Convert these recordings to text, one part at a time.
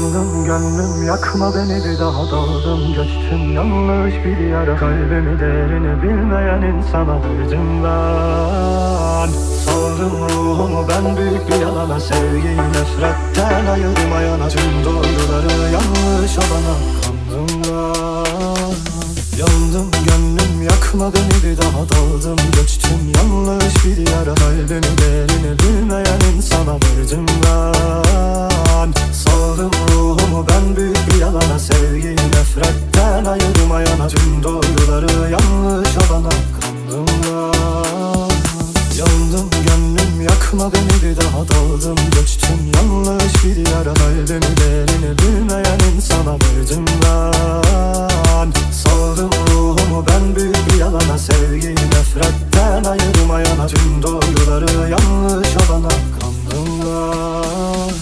Yandım gönlüm yakma beni bir daha, daldım geçtim yanlış bir yara. Kalbimi değerini bilmeyen insana verdim ben. Saldım ruhumu ben büyük bir yalana, sevgiyi nefretten ayırmayan tüm doğruları yanlış olana kandım ben. Yandım gönlüm yakma beni bir daha, daldım geçtim yanlış bir yara. Kalbimi değerini bilmeyen insana verdim ben. Saldım ruhumu ben büyük bir yalana, sevgiyi nefretten ayırmayan tüm doğruları yanlış olana kandım ben. Yandım gönlüm yakma beni bir daha, daldım geçtim yanlış bir yara. Kalbimi değerini bilmeyen insana verdim ben. Saldım ruhumu ben büyük bir yalana, sevgiyi nefretten ayırmayan tüm doğruları yanlış olana kandım ben.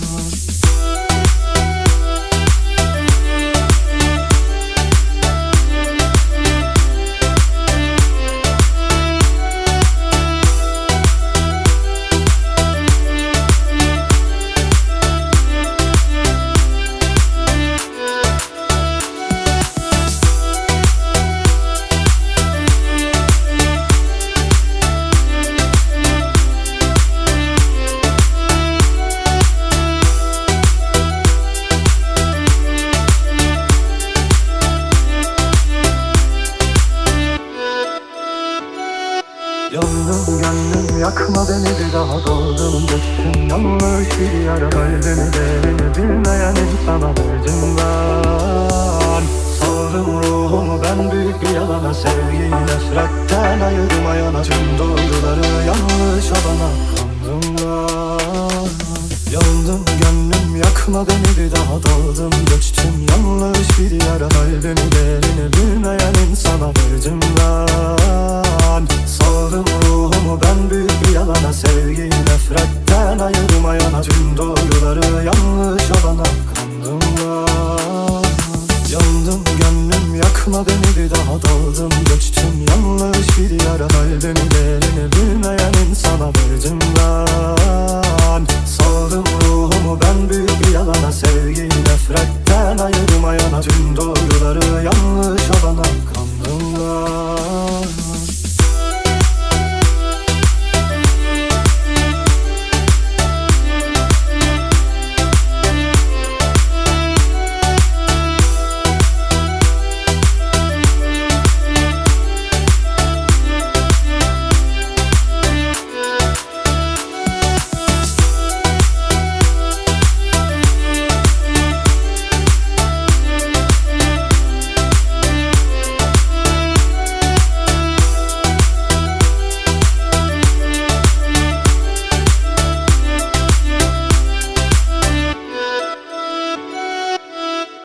Yandım gönlüm yakma beni bir daha, daldım geçtim yanlış bir yara. Kalbimi değerini bilmeyen insana verdim ben. Saldım ruhumu ben büyük bir yalana, sevgiyi nefretten ayırmayan tüm doğruları yanlış olana kandım ben. Yandım gönlüm yakma beni bir daha, daldım geçtim yanlış bir yara. Kalbimi değerini bilmeyen insana verdim ben. Saldım ruhumu ben büyük bir yalana, sevgiyi nefretten ayırmayan tüm doğruları yanlış olana kandım ben. Yandım gönlüm yakma beni bir daha, daldım geçtim yanlış bir yara. Kalbimi değerini bilmeyen insana verdim ben. Saldım ruhumu ben büyük bir yalana, sevgiyi nefretten ayırmayan tüm doğruları yanlış olana kandım ben.